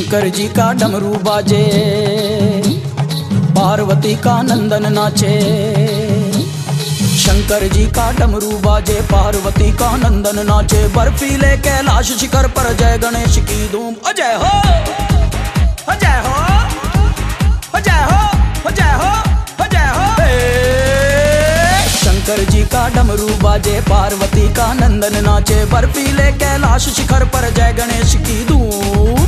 शंकर जी का डमरू बाजे, पार्वती का नंदन नाचे। शंकर जी का डमरू बाजे, पार्वती का नंदन नाचे। बर्फीले कैलाश शिखर पर जय गणेश की धूम। जय हो, जय हो, जय हो, जय हो, जय हो। शंकर जी का डमरू बाजे, पार्वती का नंदन नाचे। बर्फीले कैलाश शिखर पर जय गणेश की धूम।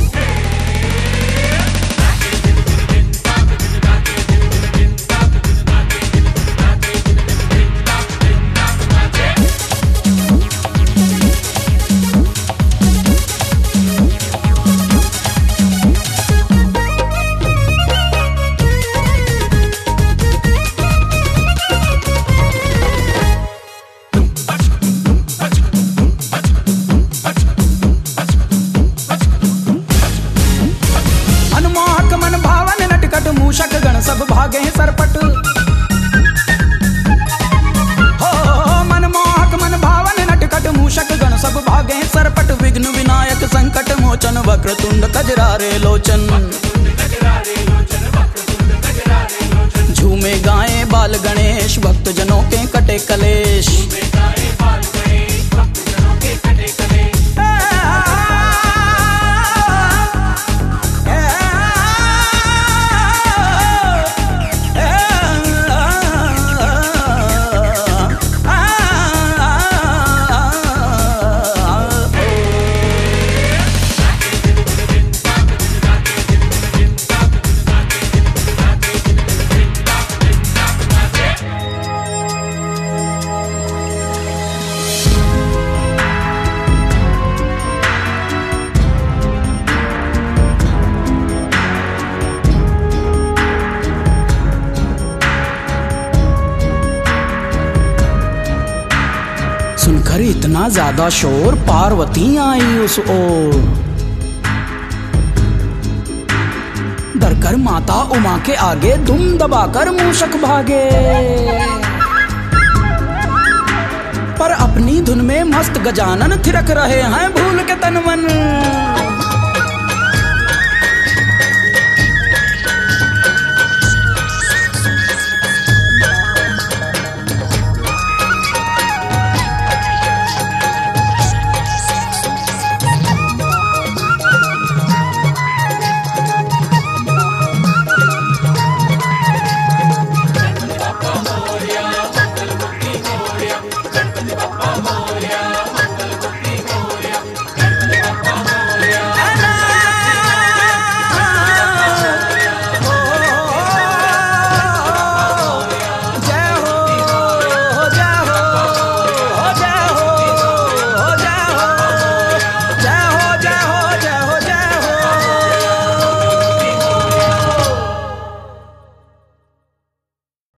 मूषक गण सब भागे सरपट हो। मनमोहक मन भावन नटखट मूषक गण सब भागे सरपट। विघ्न विनायक संकट मोचन, वक्रतुंड कजरारे लोचन। झूमे गाए बाल गणेश, भक्त जनों के कटे कलेश। सुनकर इतना ज्यादा शोर, पार्वती आई उस ओर। डरकर माता उमा के आगे दुम दबाकर मूषक भागे। पर अपनी धुन में मस्त गजानन थिरक रहे हैं भूल के तन मन।